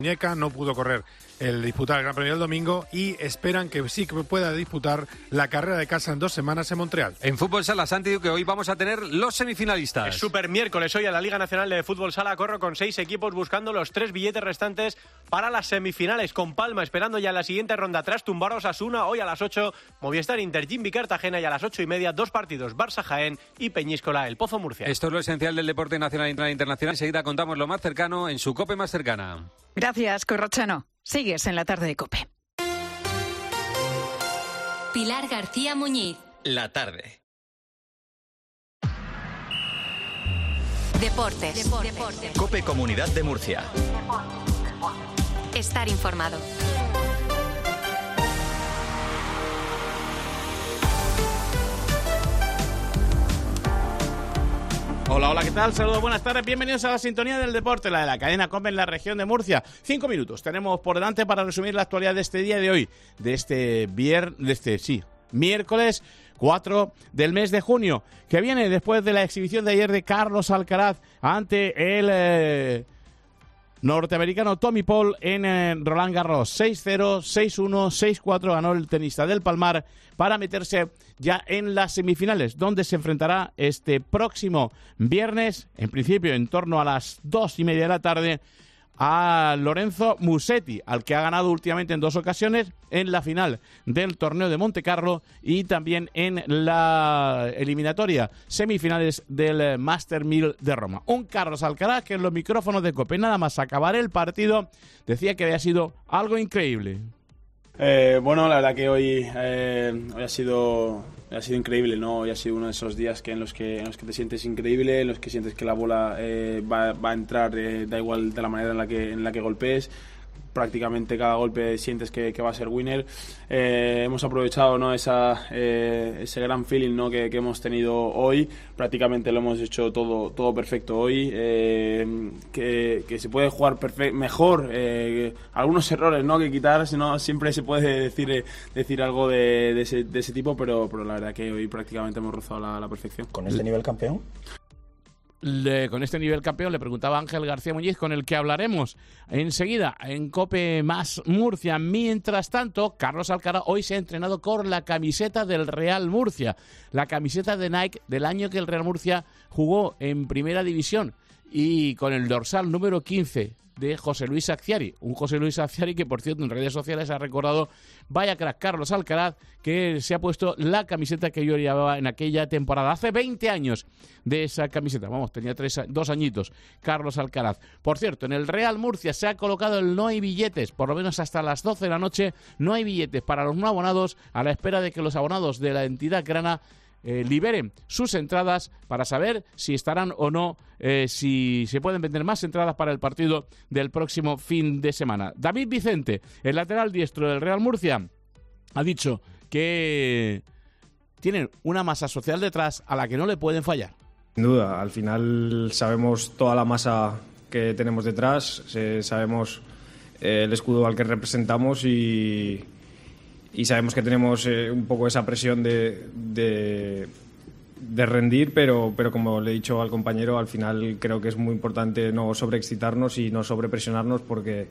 Muñeca no pudo correr el disputar el Gran Premio del domingo y esperan que sí que pueda disputar la carrera de casa en 2 semanas en Montreal. En Fútbol Sala, Santi, que hoy vamos a tener los semifinalistas. Es super miércoles hoy a la Liga Nacional de Fútbol Sala. Corro con 6 equipos buscando los 3 billetes restantes para las semifinales, con Palma esperando ya la siguiente ronda tras tumbar a Osasuna. Hoy a las 8, Movistar Inter Jimbi Cartagena, y a las 8:30 2 partidos, Barça Jaén y Peñíscola El Pozo Murcia. Esto es lo esencial del deporte nacional e internacional. Enseguida contamos lo más cercano en su COPE más cercana. Gracias, Corrochano. Sigues en la tarde de COPE. Pilar García Muñiz. La tarde. Deportes. COPE Comunidad de Murcia. Estar informado. Hola, ¿qué tal? Saludos, buenas tardes, bienvenidos a la sintonía del deporte, la de la cadena COPE en la región de Murcia. 5 minutos tenemos por delante para resumir la actualidad de este día de hoy, de este miércoles 4 del mes de junio, que viene después de la exhibición de ayer de Carlos Alcaraz ante el norteamericano Tommy Paul en Roland Garros. 6-0, 6-1, 6-4 ganó el tenista del Palmar para meterse ya en las semifinales, donde se enfrentará este próximo viernes, en principio en torno a las 2:30 de la tarde, a Lorenzo Musetti, al que ha ganado últimamente en 2 ocasiones en la final del torneo de Montecarlo y también en la eliminatoria semifinales del Master 1000 de Roma. Un Carlos Alcaraz que en los micrófonos de COPE, nada más acabar el partido, decía que había sido algo increíble. Bueno, la verdad que hoy ha sido increíble, ¿no? Hoy ha sido uno de esos días en los que te sientes increíble, en los que sientes que la bola va a entrar, da igual de la manera en la que golpees. Prácticamente cada golpe sientes que va a ser winner. Hemos aprovechado, ¿no? ese gran feeling, ¿no? que hemos tenido hoy. Prácticamente lo hemos hecho todo perfecto hoy. Que se puede jugar mejor. Algunos errores, ¿no? que quitar, sino siempre se puede decir algo de ese tipo, pero la verdad que hoy prácticamente hemos rozado la perfección. ¿Con este nivel campeón? Con este nivel campeón, le preguntaba Ángel García Muñiz, con el que hablaremos enseguida en COPE más Murcia. Mientras tanto, Carlos Alcaraz hoy se ha entrenado con la camiseta del Real Murcia, la camiseta de Nike del año que el Real Murcia jugó en Primera División, y con el dorsal número 15 de José Luis Acciari, un José Luis Acciari que, por cierto, en redes sociales ha recordado, vaya crack Carlos Alcaraz, que se ha puesto la camiseta que yo llevaba en aquella temporada, hace 20 años de esa camiseta, tenía 2 añitos, Carlos Alcaraz. Por cierto, en el Real Murcia se ha colocado el no hay billetes, por lo menos hasta las 12 de la noche, no hay billetes para los no abonados, a la espera de que los abonados de la entidad grana liberen sus entradas para saber si estarán o no, si se pueden vender más entradas para el partido del próximo fin de semana. David Vicente, el lateral diestro del Real Murcia, ha dicho que tienen una masa social detrás a la que no le pueden fallar. Sin duda, al final sabemos toda la masa que tenemos detrás, sabemos el escudo al que representamos y sabemos que tenemos un poco esa presión de rendir, pero como le he dicho al compañero, al final creo que es muy importante no sobreexcitarnos y no sobrepresionarnos, porque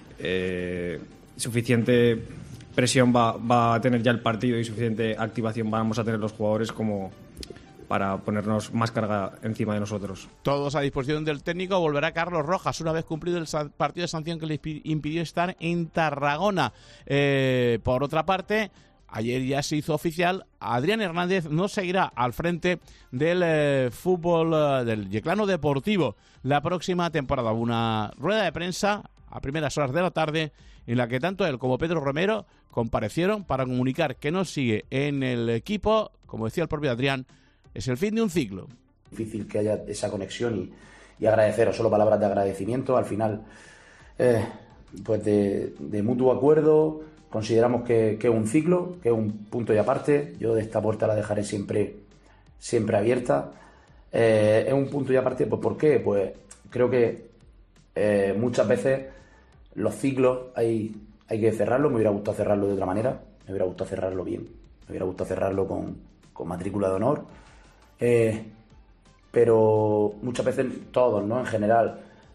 suficiente presión va a tener ya el partido y suficiente activación vamos a tener los jugadores como para ponernos más carga encima de nosotros. Todos a disposición del técnico. Volverá Carlos Rojas una vez cumplido el partido de sanción que le impidió estar en Tarragona. Por otra parte, ayer ya se hizo oficial, Adrián Hernández no seguirá al frente del fútbol del Yeclano Deportivo la próxima temporada. Una rueda de prensa a primeras horas de la tarde en la que tanto él como Pedro Romero comparecieron para comunicar que no sigue en el equipo. Como decía el propio Adrián, es el fin de un ciclo. Difícil que haya esa conexión y agradeceros, solo palabras de agradecimiento. Al final, pues de mutuo acuerdo, consideramos que es un ciclo, que es un punto y aparte. Yo de esta puerta la dejaré siempre abierta. Es un punto y aparte, pues ¿por qué? Pues creo que muchas veces los ciclos hay que cerrarlo. Me hubiera gustado cerrarlo de otra manera, me hubiera gustado cerrarlo bien, me hubiera gustado cerrarlo con matrícula de honor. Pero muchas veces todos, ¿no? En general,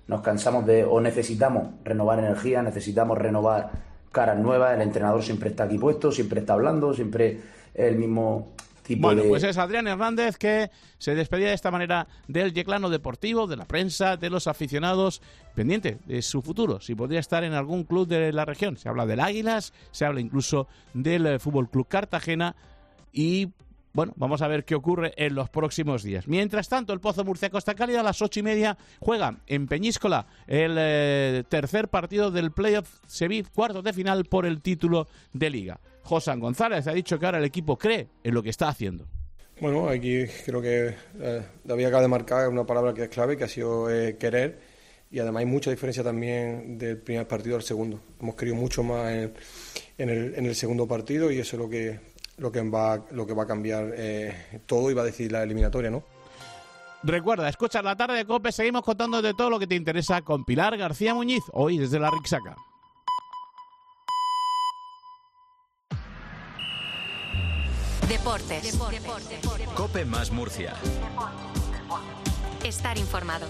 nos cansamos o necesitamos renovar energía, necesitamos renovar caras nuevas. El entrenador siempre está aquí puesto, siempre está hablando, siempre el mismo tipo Bueno, pues es Adrián Hernández, que se despedía de esta manera del yeclano deportivo, de la prensa, de los aficionados, pendiente de su futuro, si podría estar en algún club de la región. Se habla del Águilas, se habla incluso del Fútbol Club Cartagena y bueno, vamos a ver qué ocurre en los próximos días. Mientras tanto, el Pozo Murcia Costa Cálida a las 8:30 juega en Peñíscola el tercer partido del playoff Sevilla, cuartos de final por el título de Liga. José González ha dicho que ahora el equipo cree en lo que está haciendo. Bueno, aquí creo que David acaba de marcar una palabra que es clave, que ha sido querer, y además hay mucha diferencia también del primer partido al segundo. Hemos querido mucho más en el segundo partido y eso es lo que va a cambiar todo y va a decidir la eliminatoria, ¿no? Recuerda, escuchas La Tarde de COPE, seguimos contándote todo lo que te interesa con Pilar García Muñiz, hoy desde la Rixaca. Deportes. COPE más Murcia. Estar informado.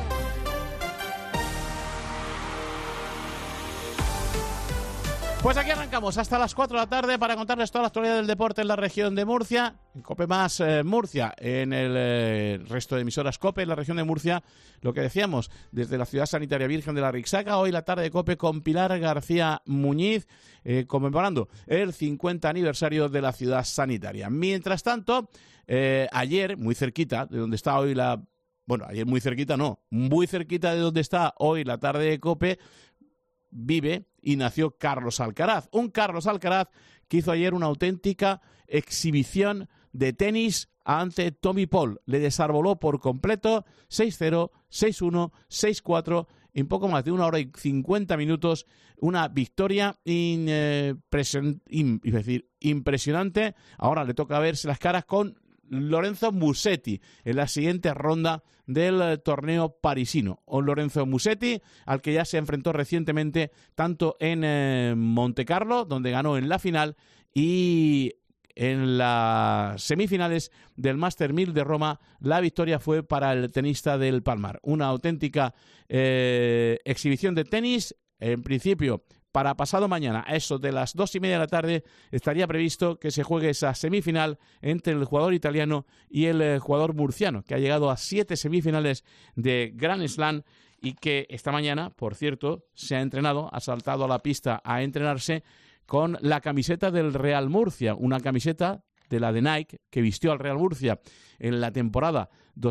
Pues aquí arrancamos hasta las 4 de la tarde para contarles toda la actualidad del deporte en la región de Murcia, en COPE más Murcia, en el resto de emisoras COPE en la región de Murcia, lo que decíamos, desde la Ciudad Sanitaria Virgen de la Rixaca, hoy la tarde de COPE con Pilar García Muñiz, conmemorando el 50 aniversario de la Ciudad Sanitaria. Mientras tanto, ayer, muy cerquita de donde está hoy ayer muy cerquita de donde está hoy la tarde de COPE, vive y nació Carlos Alcaraz. Un Carlos Alcaraz que hizo ayer una auténtica exhibición de tenis ante Tommy Paul. Le desarboló por completo 6-0, 6-1, 6-4 en poco más de 1 hora y 50 minutos. Una victoria impresionante. Ahora le toca verse las caras con Lorenzo Musetti en la siguiente ronda del torneo parisino. O Lorenzo Musetti, al que ya se enfrentó recientemente tanto en Montecarlo, donde ganó en la final, y en las semifinales del Master 1000 de Roma, la victoria fue para el tenista del Palmar. Una auténtica exhibición de tenis. En principio, para pasado mañana, a eso de las 2:30 de la tarde, estaría previsto que se juegue esa semifinal entre el jugador italiano y el jugador murciano, que ha llegado a 7 semifinales de Grand Slam y que esta mañana, por cierto, se ha entrenado, ha saltado a la pista a entrenarse con la camiseta del Real Murcia, una camiseta de la de Nike que vistió al Real Murcia en la temporada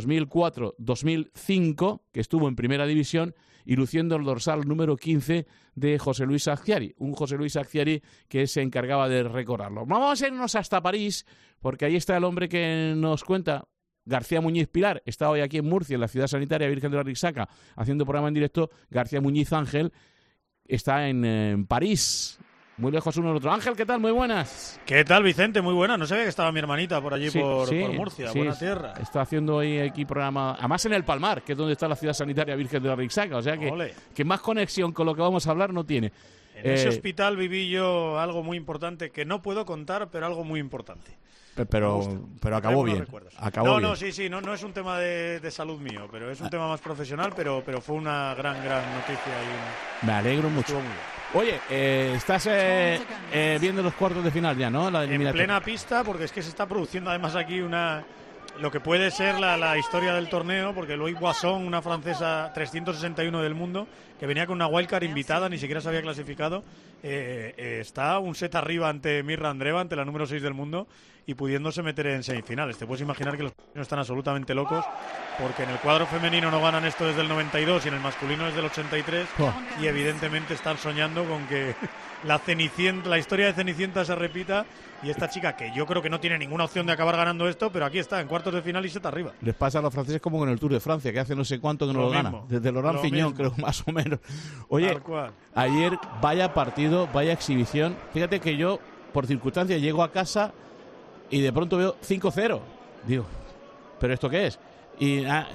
2004-2005, que estuvo en Primera División, y luciendo el dorsal número 15 de José Luis Azciari, un José Luis Azciari que se encargaba de recordarlo. Vamos a irnos hasta París, porque ahí está el hombre que nos cuenta, García Muñiz Pilar. Está hoy aquí en Murcia, en la Ciudad Sanitaria Virgen de la Rixaca, haciendo programa en directo. García Muñiz Ángel está en París, muy lejos uno del otro. Ángel, ¿qué tal? Muy buenas. ¿Qué tal, Vicente? Muy buena. No sabía que estaba mi hermanita por allí, por Murcia, buena tierra. Está haciendo hoy aquí programa, además en el Palmar, que es donde está la Ciudad Sanitaria Virgen de la Rixaca, o sea que más conexión con lo que vamos a hablar no tiene. En ese hospital viví yo algo muy importante que no puedo contar, pero algo muy importante. Pero acabó bien. No, no es un tema de salud mío, pero es un tema más profesional, pero fue una gran noticia. Me alegro mucho. Oye, estás viendo los cuartos de final ya, ¿no? En plena pista, porque es que se está produciendo además aquí lo que puede ser la historia del torneo, porque Loïc Boisson, una francesa 361 del mundo, que venía con una wildcard invitada, ni siquiera se había clasificado, está un set arriba ante Mirra Andreeva, ante la número 6 del mundo, y pudiéndose meter en semifinales. Te puedes imaginar que los no están absolutamente locos, porque en el cuadro femenino no ganan esto desde el 92 y en el masculino desde el 83, y evidentemente están soñando con que la historia de Cenicienta se repita, y esta chica, que yo creo que no tiene ninguna opción de acabar ganando esto, pero aquí está, en cuartos de final y set arriba. Les pasa a los franceses como con el Tour de Francia, que hace no sé cuánto que no lo gana, desde Laurent Fignon, creo, más o menos. Oye, ayer vaya partido, vaya exhibición. Fíjate que yo, por circunstancias, llego a casa y de pronto veo 5-0. Digo, ¿pero esto qué es? Y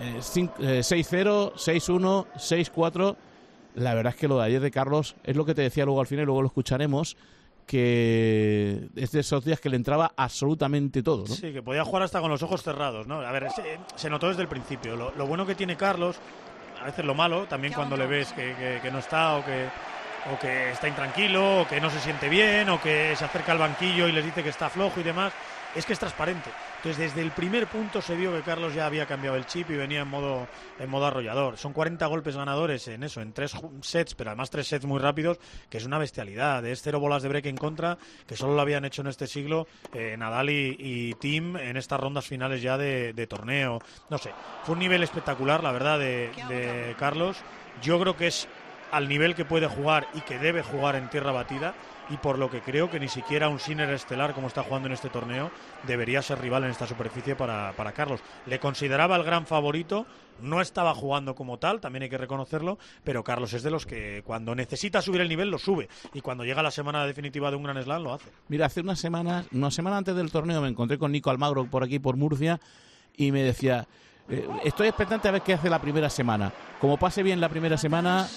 6-0, 6-1, 6-4. La verdad es que lo de ayer de Carlos es lo que te decía luego al final, y luego lo escucharemos, que es de esos días que le entraba absolutamente todo, ¿no? Sí, que podía jugar hasta con los ojos cerrados, ¿no? A ver, se notó desde el principio. Lo bueno que tiene Carlos a veces lo malo, también cuando le ves que no está o que está intranquilo, o que no se siente bien, o que se acerca al banquillo y les dice que está flojo y demás, es que es transparente. Entonces, desde el primer punto se vio que Carlos ya había cambiado el chip y venía en modo arrollador. Son 40 golpes ganadores en 3 sets, pero además 3 sets muy rápidos, que es una bestialidad. Es 0 bolas de break en contra, que solo lo habían hecho en este siglo Nadal y Thiem en estas rondas finales ya de torneo. No sé, fue un nivel espectacular, la verdad, de Carlos. Yo creo que es al nivel que puede jugar y que debe jugar en tierra batida, y por lo que creo que ni siquiera un Sinner estelar como está jugando en este torneo debería ser rival en esta superficie para Carlos. Le consideraba el gran favorito, no estaba jugando como tal, también hay que reconocerlo, pero Carlos es de los que cuando necesita subir el nivel lo sube, y cuando llega la semana definitiva de un Grand Slam lo hace. Mira, hace una semana antes del torneo me encontré con Nico Almagro por aquí, por Murcia, y me decía, estoy expectante a ver qué hace la primera semana. Como pase bien la primera semana,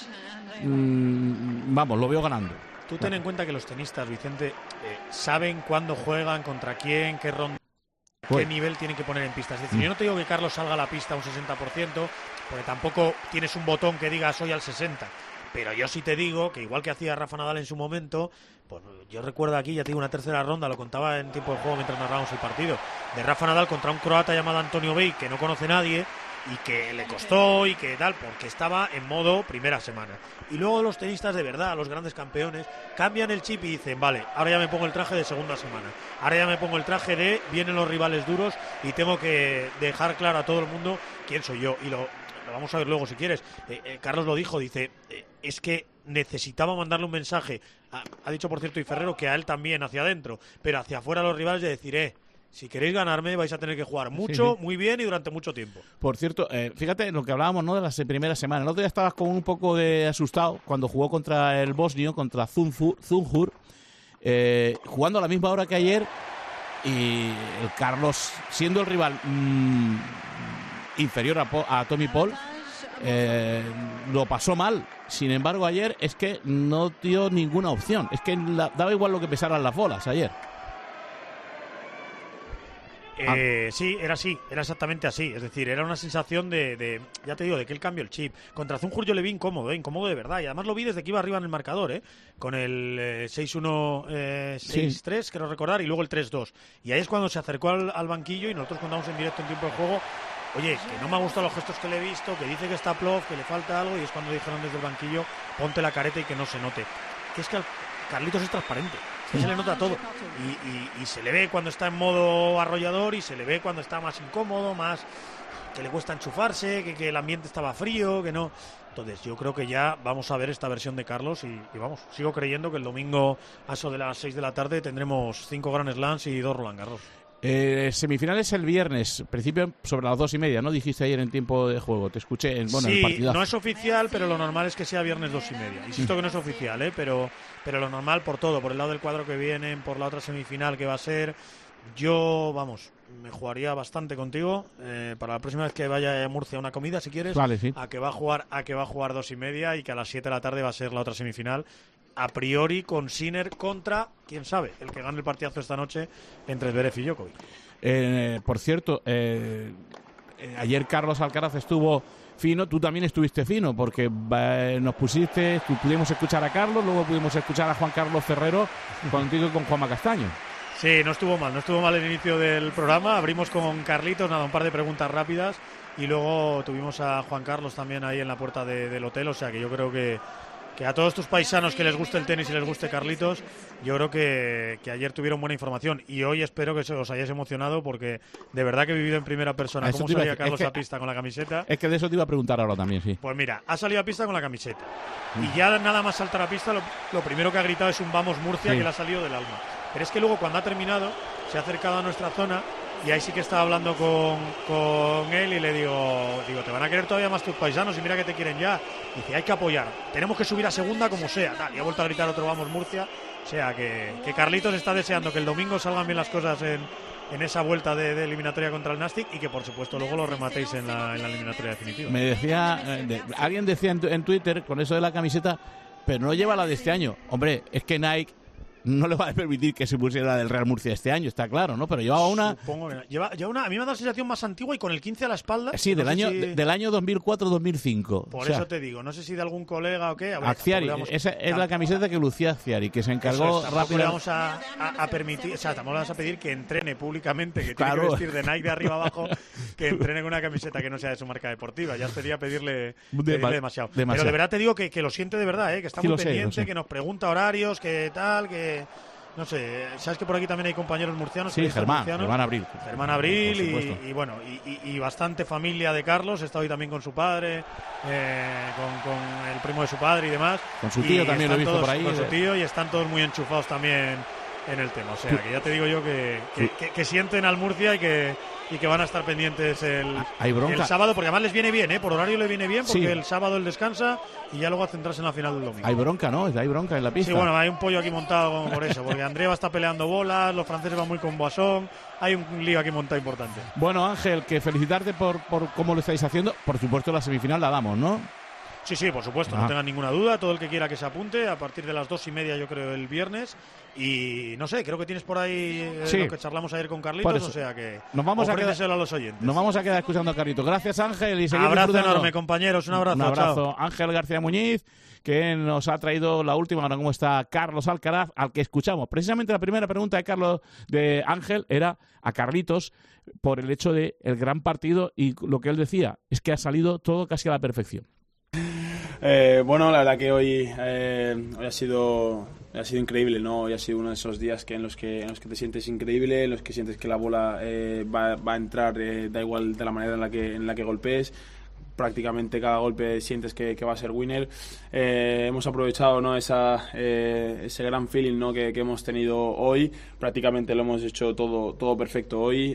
vamos, lo veo ganando. Tú ten en cuenta que los tenistas, Vicente, saben cuándo juegan, contra quién, qué ronda, qué nivel tienen que poner en pista. Es decir, yo no te digo que Carlos salga a la pista a un 60%, porque tampoco tienes un botón que diga soy al 60%. Pero yo sí te digo que igual que hacía Rafa Nadal en su momento, pues yo recuerdo aquí, ya te digo, una tercera ronda, lo contaba en tiempo de juego mientras narrábamos el partido, de Rafa Nadal contra un croata llamado Antonio Bey, que no conoce nadie, y que le costó y que tal, porque estaba en modo primera semana. Y luego los tenistas de verdad, los grandes campeones, cambian el chip y dicen, vale, ahora ya me pongo el traje de segunda semana, ahora ya me pongo el traje de vienen los rivales duros y tengo que dejar claro a todo el mundo quién soy yo. Y lo vamos a ver luego si quieres. Carlos lo dijo, dice, es que necesitaba mandarle un mensaje, ha dicho por cierto y Ferrero que a él también hacia adentro, pero hacia afuera a los rivales de decir, si queréis ganarme vais a tener que jugar mucho, muy bien y durante mucho tiempo. Por cierto, fíjate lo que hablábamos, ¿no?, de las primeras semanas. El otro día estabas como un poco asustado cuando jugó contra el bosnio, contra Zunhur, jugando a la misma hora que ayer, y el Carlos, siendo el rival inferior a Tommy Paul, lo pasó mal. Sin embargo, ayer es que no dio ninguna opción. Es que daba igual lo que pesaran las bolas ayer. Sí, era exactamente así. Es decir, era una sensación ya te digo, de que él cambió el chip. Contra Zunhur yo le vi incómodo de verdad. Y además lo vi desde que iba arriba en el marcador, con el 6-1, 6-3, quiero recordar, y luego el 3-2. Y ahí es cuando se acercó al banquillo y nosotros contamos en directo en tiempo de juego, oye, que no me han gustado los gestos que le he visto, que dice que está plof, que le falta algo, y es cuando dijeron desde el banquillo, ponte la careta y que no se note. Que es que Carlitos es transparente. Que se le nota todo y se le ve cuando está en modo arrollador y se le ve cuando está más incómodo, más que le cuesta enchufarse, que el ambiente estaba frío, que no. Entonces yo creo que ya vamos a ver esta versión de Carlos y vamos, sigo creyendo que el domingo a eso de las 6 de la tarde tendremos 5 Grand Slams y 2 Roland Garros. Semifinales el viernes, principio sobre las 2:30, ¿no? Dijiste ayer en tiempo de juego, te escuché en el partidazo. No es oficial, pero lo normal es que sea viernes 2:30. Insisto que no es oficial, pero lo normal por todo, por el lado del cuadro que vienen, por la otra semifinal que va a ser. Yo, vamos, me jugaría bastante contigo para la próxima vez que vaya a Murcia a una comida, si quieres, vale, sí. a que va a jugar 2:30 y que a las 7 de la tarde va a ser la otra semifinal. A priori con Sinner contra, quién sabe, el que gane el partidazo esta noche entre Zverev y Djokovic. Por cierto, ayer Carlos Alcaraz estuvo fino, tú también estuviste fino, porque pudimos escuchar a Carlos, luego pudimos escuchar a Juan Carlos Ferrero contigo y con Juanma Castaño. Sí, no estuvo mal el inicio del programa. Abrimos con Carlitos, un par de preguntas rápidas, y luego tuvimos a Juan Carlos también ahí en la puerta del hotel, o sea que yo creo que a todos tus paisanos que les guste el tenis y les guste Carlitos, yo creo que ayer tuvieron buena información, y hoy espero que os hayáis emocionado, porque de verdad que he vivido en primera persona cómo salía Carlos a pista con la camiseta. Es que de eso te iba a preguntar ahora también, sí. Pues mira, ha salido a pista con la camiseta, y ya nada más saltar a pista lo primero que ha gritado es un vamos Murcia, que le ha salido del alma. Pero es que luego cuando ha terminado se ha acercado a nuestra zona, y ahí sí que estaba hablando con él y le digo, te van a querer todavía más tus paisanos y mira que te quieren ya. Dice, hay que apoyar, tenemos que subir a segunda como sea, tal. Y ha vuelto a gritar otro vamos Murcia. O sea que Carlitos está deseando que el domingo salgan bien las cosas en esa vuelta de eliminatoria contra el Nastic, y que por supuesto luego lo rematéis en la eliminatoria definitiva. Me decía, alguien decía en Twitter con eso de la camiseta, pero no lleva la de este año. Hombre, es que Nike no le va a permitir que se pusiera del Real Murcia este año, está claro, ¿no? Pero llevaba una... Supongo que lleva una, a mí me da la sensación más antigua y con el 15 a la espalda. Sí, del año 2004-2005. Por eso te digo, no sé si de algún colega o qué. A ver, Acciari, esa es la camiseta que lucía Acciari, que se encargó rápido. Le vamos a permitir, o sea, tampoco le vamos a pedir que entrene públicamente, que tiene que vestir de Nike de arriba abajo, que entrene con una camiseta que no sea de su marca deportiva. Ya sería pedirle demasiado. Pero de verdad te digo que lo siente de verdad, que está muy pendiente, que nos pregunta horarios, que tal, que... No sé, sabes que por aquí también hay compañeros murcianos. Sí, Germán Abril. Germán Abril y bueno, y bastante familia de Carlos. Está hoy también con su padre, con el primo de su padre y demás. Con su tío también lo he visto todos, por ahí. Con su tío, y están todos muy enchufados también en el tema. O sea, que ya te digo yo que sienten al Murcia y que van a estar pendientes el sábado, porque además les viene bien, por horario le viene bien, porque el sábado él descansa y ya luego a centrarse en la final del domingo. Hay bronca, ¿no? Hay bronca en la pista. Sí, bueno, hay un pollo aquí montado por eso, porque Andrea está peleando bolas, los franceses van muy con Boisson, hay un lío aquí montado importante. Bueno, Ángel, que felicitarte por cómo lo estáis haciendo. Por supuesto, la semifinal la damos, ¿no? Sí, por supuesto, no tengan ninguna duda. Todo el que quiera que se apunte a partir de las 2:30, yo creo, el viernes. Y no sé, creo que tienes por ahí lo que charlamos ayer con Carlitos, o sea que nos vamos a los oyentes. Nos vamos a quedar escuchando a Carlitos. Gracias, Ángel, y seguimos abrazo disfrutando. Enorme, compañeros, un abrazo. Un abrazo. Chao. Ángel García Muñiz, que nos ha traído la última hora, cómo está Carlos Alcaraz, al que escuchamos. Precisamente la primera pregunta de Ángel era a Carlitos por el hecho de el gran partido, y lo que él decía es que ha salido todo casi a la perfección. Bueno, la verdad que hoy ha sido increíble, ¿no? Hoy ha sido uno de esos días en los que te sientes increíble, en los que sientes que la bola va a entrar, da igual de la manera en la que golpees. Prácticamente cada golpe sientes que va a ser winner. Hemos aprovechado, ¿no? ese gran feeling, ¿no? que hemos tenido hoy. Prácticamente lo hemos hecho todo perfecto hoy.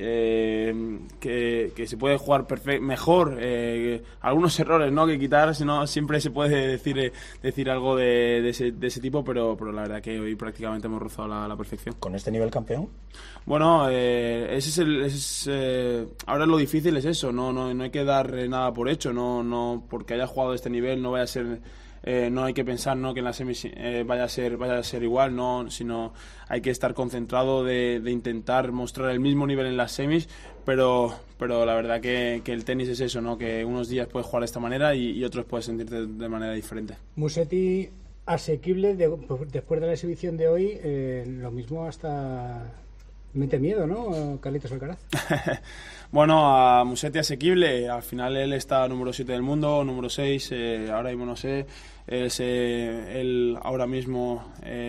Que se puede jugar mejor. Algunos errores, ¿no? que quitar, sino siempre se puede decir algo de ese tipo, pero la verdad que hoy prácticamente hemos rozado la perfección. ¿Con este nivel campeón? Bueno, ahora lo difícil es eso, no hay que dar nada por hecho, no porque haya jugado a este nivel no vaya a ser, no hay que pensar, ¿no? que en la semis vaya a ser igual, no, sino hay que estar concentrado de intentar mostrar el mismo nivel en las semis, pero la verdad que el tenis es eso, ¿no? que unos días puedes jugar de esta manera y otros puedes sentirte de manera diferente. Musetti asequible después de la exhibición de hoy, lo mismo hasta mete miedo, ¿no? Carlitos Alcaraz. Bueno, a Musetti asequible, al final él está número 7 del mundo, número 6, ahora mismo no sé, él ahora mismo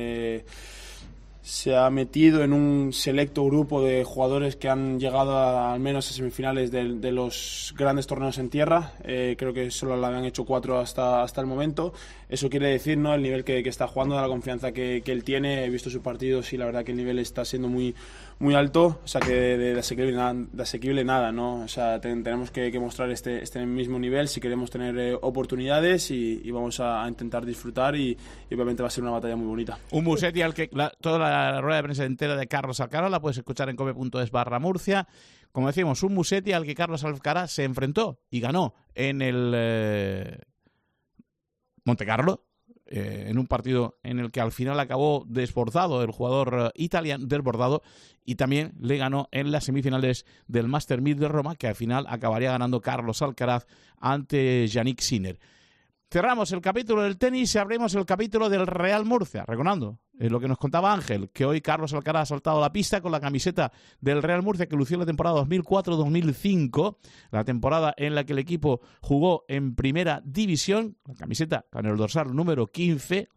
se ha metido en un selecto grupo de jugadores que han llegado al menos a semifinales de los grandes torneos en tierra. Creo que solo le habían hecho 4 hasta el momento. Eso quiere decir, ¿no? el nivel que está jugando, la confianza que él tiene. He visto sus partidos y la verdad que el nivel está siendo muy alto, o sea que de asequible nada, ¿no? O sea, tenemos que mostrar este mismo nivel si queremos tener oportunidades y vamos a intentar disfrutar y obviamente va a ser una batalla muy bonita. Un Musetti al que toda la rueda de prensa entera de Carlos Alcaraz la puedes escuchar en cope.es/Murcia. Como decimos, un Musetti al que Carlos Alcaraz se enfrentó y ganó en el Montecarlo, en un partido en el que al final acabó desbordado el jugador italiano, desbordado, y también le ganó en las semifinales del Master 1000 de Roma, que al final acabaría ganando Carlos Alcaraz ante Yannick Sinner. Cerramos el capítulo del tenis y abrimos el capítulo del Real Murcia, recordando lo que nos contaba Ángel, que hoy Carlos Alcaraz ha saltado a la pista con la camiseta del Real Murcia que lució la temporada 2004-2005, la temporada en la que el equipo jugó en primera división, la camiseta con el dorsal número 15,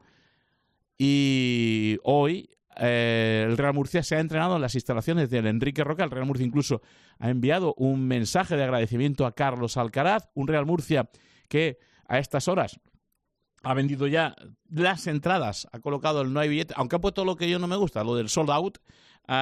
y hoy el Real Murcia se ha entrenado en las instalaciones del Enrique Roca. El Real Murcia incluso ha enviado un mensaje de agradecimiento a Carlos Alcaraz, un Real Murcia que a estas horas ha vendido ya las entradas, ha colocado el no hay billetes, aunque ha puesto lo que yo no me gusta, lo del sold out,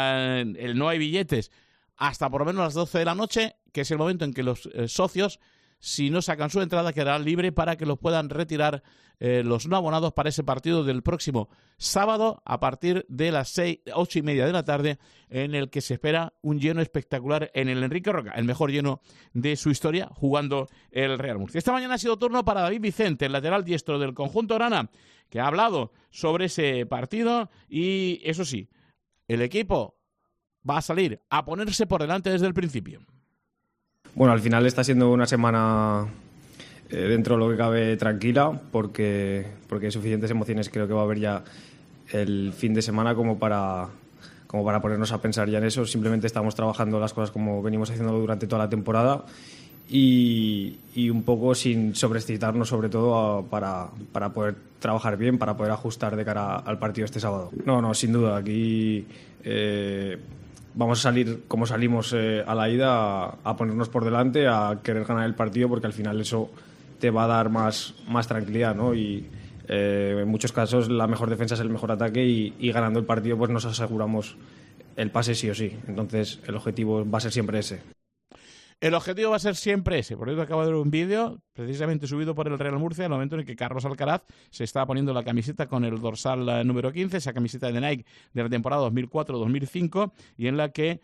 el no hay billetes hasta por lo menos las 12 de la noche, que es el momento en que los socios si no sacan su entrada, quedará libre para que los puedan retirar los no abonados para ese partido del próximo sábado a partir de las 8:30 de la tarde, en el que se espera un lleno espectacular en el Enrique Roca, el mejor lleno de su historia, jugando el Real Murcia. Esta mañana ha sido turno para David Vicente, el lateral diestro del conjunto grana, que ha hablado sobre ese partido y, eso sí, el equipo va a salir a ponerse por delante desde el principio. Bueno, al final está siendo una semana dentro de lo que cabe tranquila, porque hay suficientes emociones, creo que va a haber ya el fin de semana como para ponernos a pensar ya en eso. Simplemente estamos trabajando las cosas como venimos haciéndolo durante toda la temporada y un poco sin sobreexcitarnos, sobre todo para poder trabajar bien, para poder ajustar de cara al partido este sábado. No, sin duda, aquí vamos a salir como salimos a la ida, a ponernos por delante, a querer ganar el partido, porque al final eso te va a dar más tranquilidad, ¿no? Y en muchos casos la mejor defensa es el mejor ataque y ganando el partido pues nos aseguramos el pase sí o sí. Entonces el objetivo va a ser siempre ese. El objetivo va a ser siempre ese. Por eso acabo de ver un vídeo precisamente subido por el Real Murcia, en el momento en el que Carlos Alcaraz se estaba poniendo la camiseta con el dorsal número 15, esa camiseta de Nike de la temporada 2004-2005, y en la que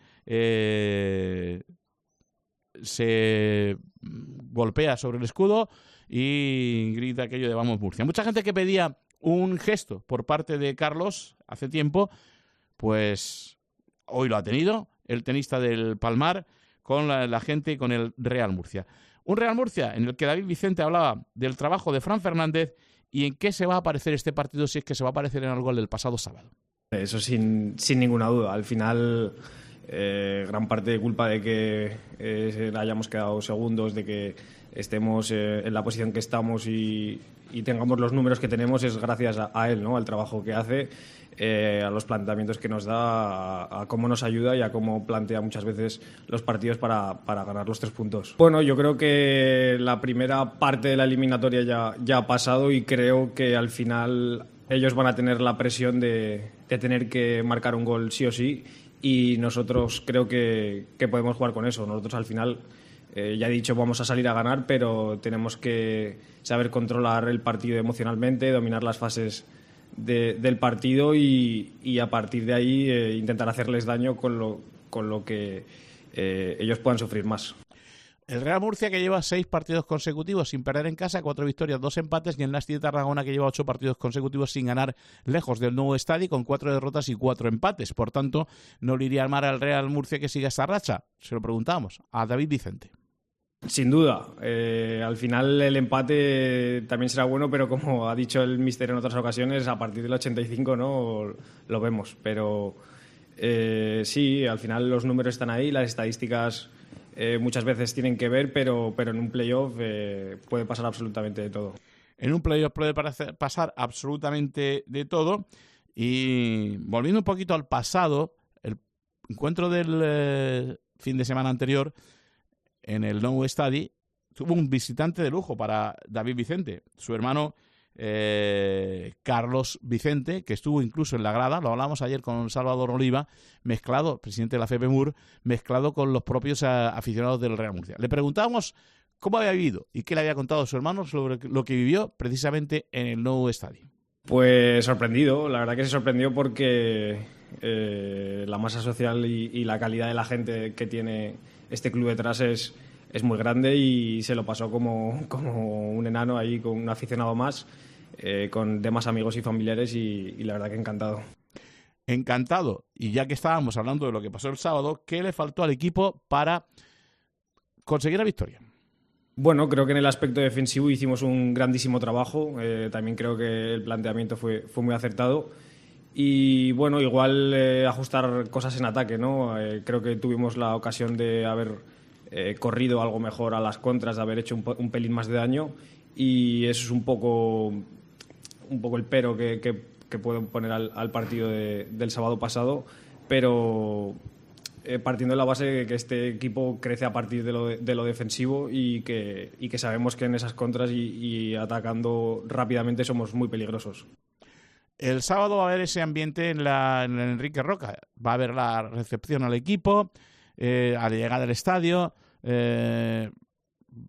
se golpea sobre el escudo y grita aquello de Vamos Murcia. Mucha gente que pedía un gesto por parte de Carlos hace tiempo, pues hoy lo ha tenido el tenista del Palmar con la gente y con el Real Murcia. Un Real Murcia en el que David Vicente hablaba del trabajo de Fran Fernández y en qué se va a parecer este partido, si es que se va a parecer en algo al del pasado sábado. Eso sin ninguna duda. Al final, gran parte de culpa de que hayamos quedado segundos, de que estemos en la posición que estamos y tengamos los números que tenemos, es gracias a él, ¿no? Al trabajo que hace, a los planteamientos que nos da, a cómo nos ayuda y a cómo plantea muchas veces los partidos para ganar los 3 puntos. Bueno, yo creo que la primera parte de la eliminatoria ya ha pasado y creo que al final ellos van a tener la presión de tener que marcar un gol sí o sí, y nosotros creo que podemos jugar con eso. Nosotros al final, ya he dicho, vamos a salir a ganar, pero tenemos que saber controlar el partido emocionalmente, dominar las fases del partido y a partir de ahí intentar hacerles daño con lo que ellos puedan sufrir más. El Real Murcia, que lleva 6 partidos consecutivos sin perder en casa, 4 victorias, 2 empates, y el Nasti de Tarragona, que lleva 8 partidos consecutivos sin ganar lejos del nuevo estadio, con 4 derrotas y 4 empates. Por tanto, no le iría mal al Real Murcia que siga esta racha. Se lo preguntamos a David Vicente. Sin duda, al final el empate también será bueno, pero como ha dicho el míster en otras ocasiones, a partir del 85 no lo vemos. Pero sí, al final los números están ahí, las estadísticas muchas veces tienen que ver, pero en un playoff puede pasar absolutamente de todo. En un playoff puede pasar absolutamente de todo. Y volviendo un poquito al pasado, el encuentro del fin de semana anterior en el Nou Estadi tuvo un visitante de lujo para David Vicente, su hermano Carlos Vicente, que estuvo incluso en la grada, lo hablamos ayer con Salvador Oliva, mezclado, presidente de la FEPEMUR, mezclado con los propios aficionados del Real Murcia. Le preguntábamos cómo había vivido y qué le había contado a su hermano sobre lo que vivió precisamente en el Nou Estadi. Pues sorprendido, la verdad que se sorprendió porque la masa social y la calidad de la gente que tiene este club detrás es muy grande, y se lo pasó como un enano ahí, con un aficionado más, con demás amigos y familiares, y la verdad que encantado. Encantado. Y ya que estábamos hablando de lo que pasó el sábado, ¿qué le faltó al equipo para conseguir la victoria? Bueno, creo que en el aspecto defensivo hicimos un grandísimo trabajo. También creo que el planteamiento fue muy acertado. Y bueno, igual ajustar cosas en ataque, ¿no? Creo que tuvimos la ocasión de haber corrido algo mejor a las contras, de haber hecho un pelín más de daño, y eso es un poco el pero que puedo poner al partido del sábado pasado, pero partiendo de la base de que este equipo crece a partir de lo defensivo y que sabemos que en esas contras y atacando rápidamente somos muy peligrosos. El sábado va a haber ese ambiente en el Enrique Roca. Va a haber la recepción al equipo, a la llegada al estadio.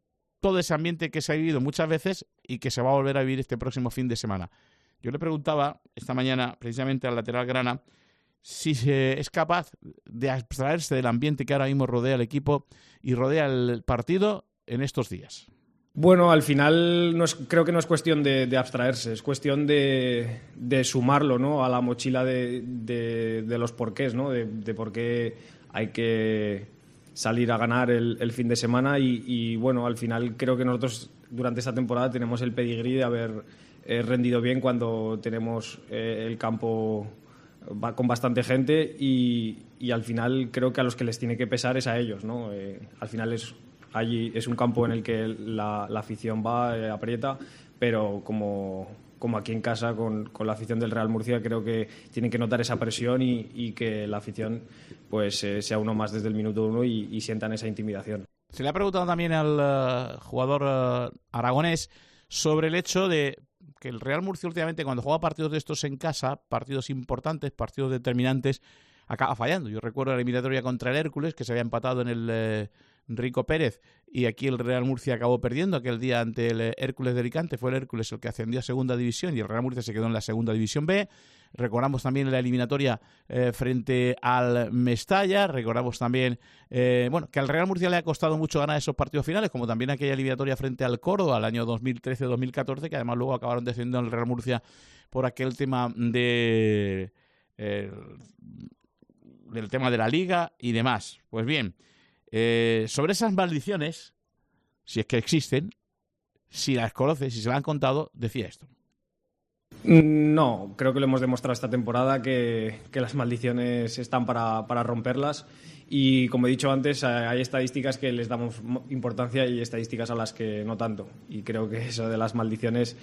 todo ese ambiente que se ha vivido muchas veces y que se va a volver a vivir este próximo fin de semana. Yo le preguntaba esta mañana precisamente al lateral grana si es capaz de abstraerse del ambiente que ahora mismo rodea al equipo y rodea el partido en estos días. Bueno, al final creo que no es cuestión de abstraerse, es cuestión de sumarlo, ¿no?, a la mochila de los porqués, ¿no?, de por qué hay que salir a ganar el fin de semana y bueno, al final creo que nosotros durante esta temporada tenemos el pedigrí de haber rendido bien cuando tenemos el campo con bastante gente y al final creo que a los que les tiene que pesar es a ellos, ¿no? Al final allí es un campo en el que la afición va, aprieta, pero como aquí en casa con la afición del Real Murcia creo que tienen que notar esa presión y que la afición pues sea uno más desde el minuto 1 y sientan esa intimidación. Se le ha preguntado también al jugador aragonés sobre el hecho de que el Real Murcia últimamente cuando juega partidos de estos en casa, partidos importantes, partidos determinantes, acaba fallando. Yo recuerdo la eliminatoria contra el Hércules, que se había empatado en el Rico Pérez, y aquí el Real Murcia acabó perdiendo aquel día ante el Hércules de Alicante. Fue el Hércules el que ascendió a segunda división y el Real Murcia se quedó en la segunda división B. Recordamos también la eliminatoria frente al Mestalla. Recordamos también que al Real Murcia le ha costado mucho ganar esos partidos finales, como también aquella eliminatoria frente al Córdoba al año 2013-2014, que además luego acabaron descendiendo al Real Murcia por aquel tema del tema de la Liga y demás. Pues bien, sobre esas maldiciones, si es que existen, si las conoces, si se las han contado, decía esto. No, creo que lo hemos demostrado esta temporada que las maldiciones están para romperlas y como he dicho antes hay estadísticas que les damos importancia y estadísticas a las que no tanto y creo que eso de las maldiciones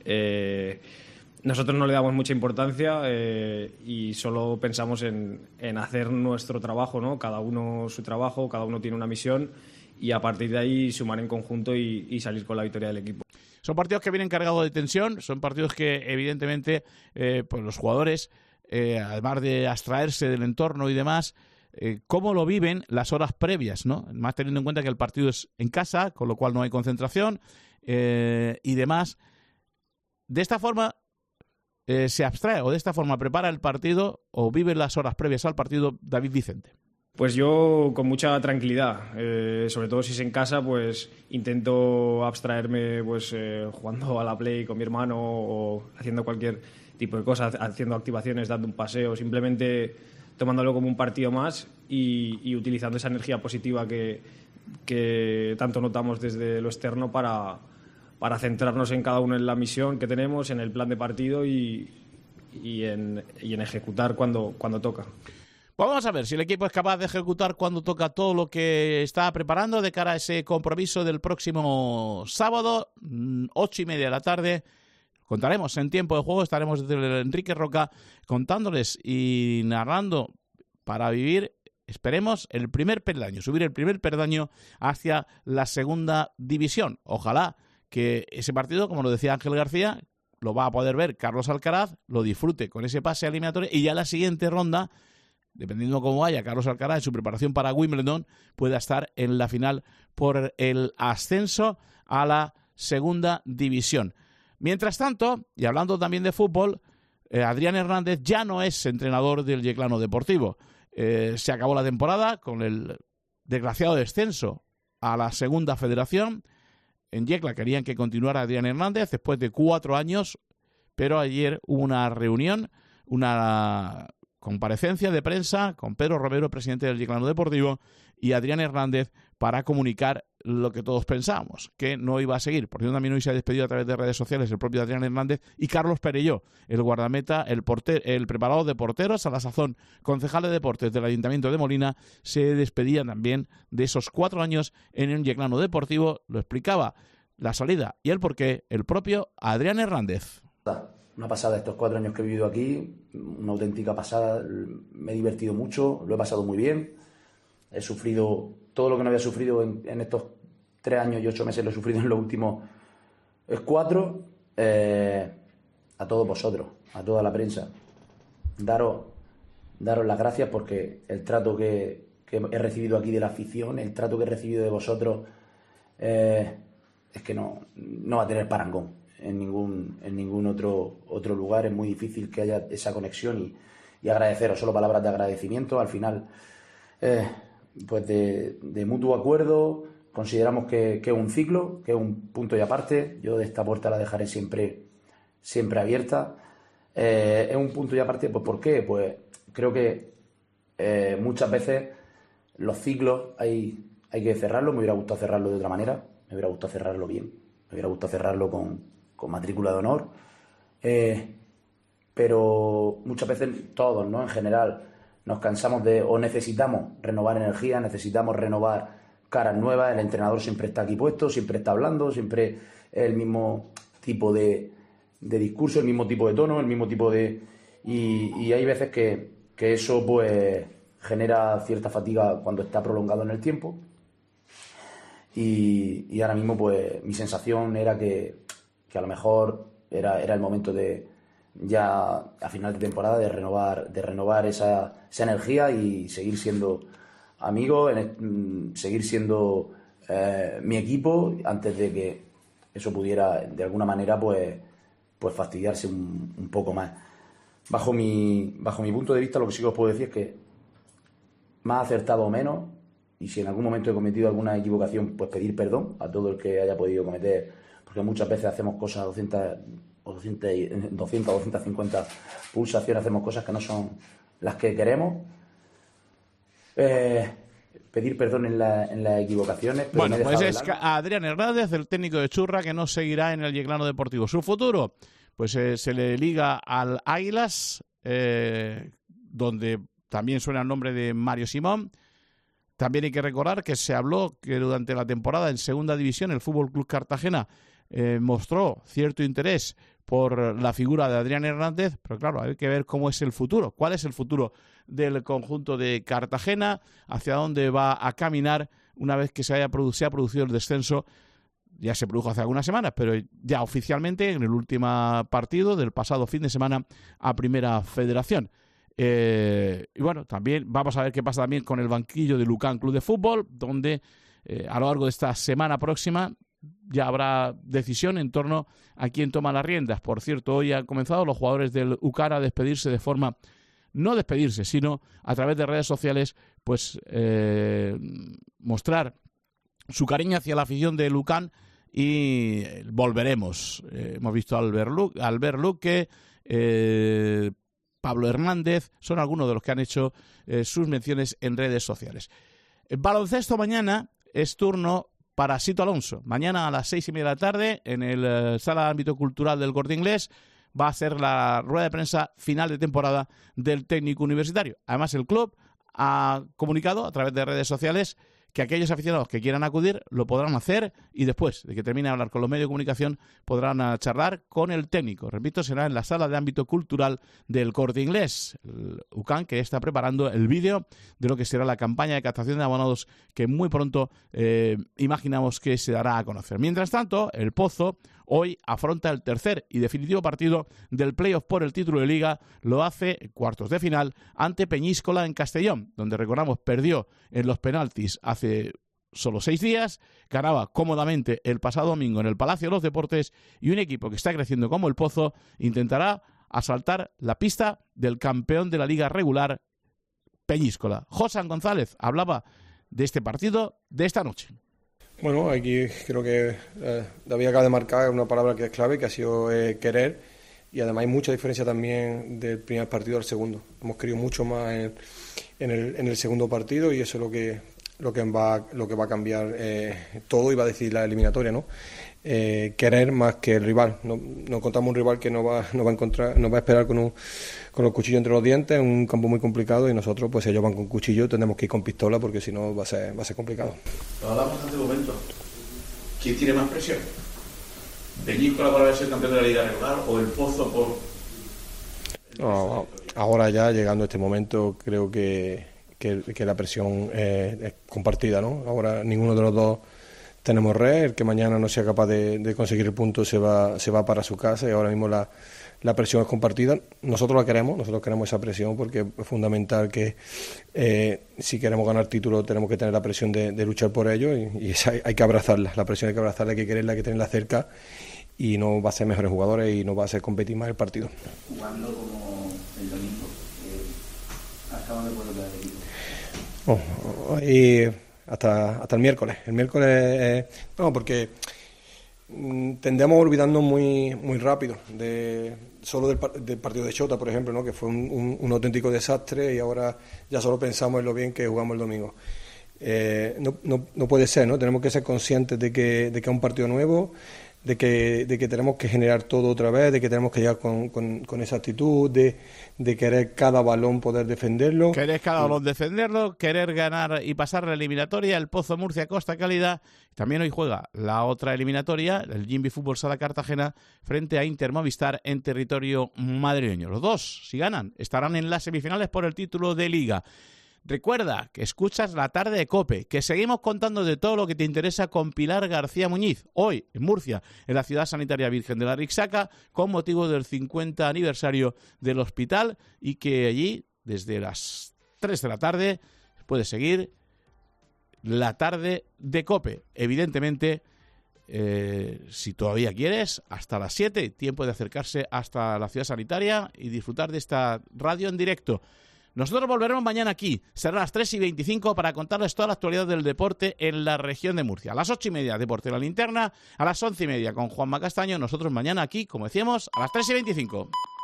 nosotros no le damos mucha importancia y solo pensamos en hacer nuestro trabajo, ¿no? Cada uno su trabajo, cada uno tiene una misión y a partir de ahí sumar en conjunto y salir con la victoria del equipo. Son partidos que vienen cargados de tensión, son partidos que evidentemente pues los jugadores, además de abstraerse del entorno y demás, cómo lo viven las horas previas, ¿no? Más teniendo en cuenta que el partido es en casa, con lo cual no hay concentración y demás. De esta forma se abstrae o de esta forma prepara el partido o vive las horas previas al partido David Vicente. Pues yo con mucha tranquilidad, sobre todo si es en casa, pues intento abstraerme pues jugando a la Play con mi hermano o haciendo cualquier tipo de cosa, haciendo activaciones, dando un paseo, simplemente tomándolo como un partido más y utilizando esa energía positiva que tanto notamos desde lo externo para centrarnos en cada uno en la misión que tenemos, en el plan de partido y en ejecutar cuando toca. Pues vamos a ver si el equipo es capaz de ejecutar cuando toca todo lo que está preparando de cara a ese compromiso del próximo sábado, 8:30 de la tarde. Contaremos en tiempo de juego, estaremos desde el Enrique Roca contándoles y narrando para vivir, esperemos, el primer peldaño, subir el primer peldaño hacia la segunda división. Ojalá que ese partido, como lo decía Ángel García, lo va a poder ver Carlos Alcaraz, lo disfrute con ese pase eliminatorio y ya la siguiente ronda, dependiendo cómo vaya Carlos Alcaraz en su preparación para Wimbledon, pueda estar en la final por el ascenso a la segunda división. Mientras tanto, y hablando también de fútbol, Adrián Hernández ya no es entrenador del Yeclano Deportivo. Se acabó la temporada con el desgraciado descenso a la segunda federación. En Yecla querían que continuara Adrián Hernández después de 4 años, pero ayer hubo una reunión, una comparecencia de prensa con Pedro Romero, presidente del Yeclano Deportivo, y Adrián Hernández para comunicar lo que todos pensábamos, que no iba a seguir. Por cierto, también hoy se ha despedido a través de redes sociales el propio Adrián Hernández y Carlos Perelló, el guardameta, el preparador de porteros, a la sazón concejal de deportes del Ayuntamiento de Molina, se despedía también de esos 4 años en el Yeclano Deportivo. Lo explicaba la salida y el porqué el propio Adrián Hernández. Una pasada estos 4 años que he vivido aquí, una auténtica pasada, me he divertido mucho, lo he pasado muy bien, he sufrido todo lo que no había sufrido en estos 3 años y 8 meses, lo he sufrido en los últimos 4, a todos vosotros, a toda la prensa, daros las gracias porque el trato que he recibido aquí de la afición, el trato que he recibido de vosotros, es que no va a tener parangón en ningún otro lugar. Es muy difícil que haya esa conexión y agradeceros, solo palabras de agradecimiento. Al final, pues de mutuo acuerdo, consideramos que es un ciclo, que es un punto y aparte. Yo de esta puerta la dejaré siempre abierta. Es un punto y aparte, pues ¿por qué? Pues creo que muchas veces los ciclos hay que cerrarlos. Me hubiera gustado cerrarlo de otra manera, me hubiera gustado cerrarlo bien, me hubiera gustado cerrarlo con matrícula de honor, pero muchas veces todos, ¿no? En general nos cansamos o necesitamos renovar energía, necesitamos renovar caras nuevas. El entrenador siempre está aquí puesto, siempre está hablando, siempre es el mismo tipo de discurso, el mismo tipo de tono, el mismo tipo de... Y hay veces que eso pues genera cierta fatiga cuando está prolongado en el tiempo. Y ahora mismo pues mi sensación era que a lo mejor era el momento de ya a final de temporada de renovar esa energía y seguir siendo amigos, seguir siendo mi equipo, antes de que eso pudiera de alguna manera pues fastidiarse un poco más. Bajo mi punto de vista, lo que sí que os puedo decir es que más acertado o menos, y si en algún momento he cometido alguna equivocación, pues pedir perdón a todo el que haya podido cometer, porque muchas veces hacemos cosas a 200 o 250 pulsaciones, hacemos cosas que no son las que queremos. Pedir perdón en las equivocaciones. Pero bueno, pues es Adrián Hernández, el técnico de Churra, que no seguirá en el Yeclano Deportivo. Su futuro, pues se le liga al Águilas, donde también suena el nombre de Mario Simón. También hay que recordar que se habló que durante la temporada en Segunda División el Fútbol Club Cartagena mostró cierto interés por la figura de Adrián Hernández, pero claro, hay que ver cómo es el futuro, cuál es el futuro del conjunto de Cartagena, hacia dónde va a caminar una vez que se ha producido el descenso. Ya se produjo hace algunas semanas, pero ya oficialmente en el último partido del pasado fin de semana a Primera Federación. Y bueno, también vamos a ver qué pasa también con el banquillo de Lucan Club de Fútbol, donde a lo largo de esta semana próxima ya habrá decisión en torno a quién toma las riendas. Por cierto, hoy han comenzado los jugadores del UCAR a despedirse de forma, no despedirse, sino a través de redes sociales, pues mostrar su cariño hacia la afición de Lucan y volveremos. Hemos visto a Albert Luque, Pablo Hernández, son algunos de los que han hecho sus menciones en redes sociales. El baloncesto mañana es turno para Sito Alonso. Mañana a las 6:30 de la tarde, en el Sala de Ámbito Cultural del Corte Inglés, va a ser la rueda de prensa final de temporada del técnico universitario. Además, el club ha comunicado a través de redes sociales que aquellos aficionados que quieran acudir lo podrán hacer y después de que termine de hablar con los medios de comunicación podrán charlar con el técnico. Repito, será en la Sala de Ámbito Cultural del Corte Inglés. El UCAN, que está preparando el vídeo de lo que será la campaña de captación de abonados que muy pronto imaginamos que se dará a conocer. Mientras tanto, el Pozo hoy afronta el tercer y definitivo partido del playoff por el título de Liga. Lo hace en cuartos de final ante Peñíscola en Castellón, donde recordamos perdió en los penaltis hace solo 6 días, ganaba cómodamente el pasado domingo en el Palacio de los Deportes, y un equipo que está creciendo como el Pozo intentará asaltar la pista del campeón de la Liga regular, Peñíscola. Josan González hablaba de este partido de esta noche. Bueno, aquí creo que David acaba de marcar una palabra que es clave, que ha sido querer, y además hay mucha diferencia también del primer partido al segundo. Hemos querido mucho más en el segundo partido, y eso es lo que va a cambiar todo y va a decidir la eliminatoria, ¿no? Querer más que el rival. No contamos un rival que nos va a esperar con los cuchillos entre los dientes, en un campo muy complicado, y nosotros, pues ellos van con cuchillo, tendremos que ir con pistola, porque si no va a ser complicado. Lo hablamos hace un momento. ¿Quién tiene más presión? ¿Peñíscola por haber sido campeón de la Liga regular o el Pozo por...? No, ahora ya, llegando a este momento, creo que la presión es compartida, ¿no? Ahora ninguno de los dos tenemos red, el que mañana no sea capaz de conseguir el punto se va para su casa, y ahora mismo la presión es compartida. Nosotros queremos esa presión, porque es fundamental que si queremos ganar título tenemos que tener la presión de luchar por ello, y esa hay que abrazarla, la presión hay que abrazarla, hay que quererla, hay que tenerla cerca, y no va a ser mejores jugadores y no va a ser competir más el partido. Jugando como el domingo, ¿hasta dónde puede quedar el equipo? Y hasta el miércoles. El miércoles, porque tendemos a olvidarnos muy rápido solo del partido de Chota, por ejemplo, ¿no? Que fue un auténtico desastre, y ahora ya solo pensamos en lo bien que jugamos el domingo. No puede ser, ¿no? Tenemos que ser conscientes de que es un partido nuevo, de que tenemos que generar todo otra vez, de que tenemos que llegar con esa actitud, de querer cada balón poder defenderlo. Querer cada balón defenderlo, querer ganar y pasar la eliminatoria, el Pozo Murcia Costa Calidad. También hoy juega la otra eliminatoria, el Jimby Fútbol Sala Cartagena, frente a Inter Movistar en territorio madrileño. Los dos, si ganan, estarán en las semifinales por el título de Liga. Recuerda que escuchas La Tarde de COPE, que seguimos contando de todo lo que te interesa con Pilar García Muñiz, hoy en Murcia, en la Ciudad Sanitaria Virgen de la Rixaca, con motivo del 50 aniversario del hospital, y que allí, desde las 3 de la tarde, puedes seguir La Tarde de COPE. Evidentemente, si todavía quieres, hasta las 7, tiempo de acercarse hasta la Ciudad Sanitaria y disfrutar de esta radio en directo. Nosotros volveremos mañana aquí, será a las 3:25 para contarles toda la actualidad del deporte en la región de Murcia. A las 8:30, Deporte La Linterna, a las 11:30 con Juanma Castaño. Nosotros mañana aquí, como decíamos, a las 3:25.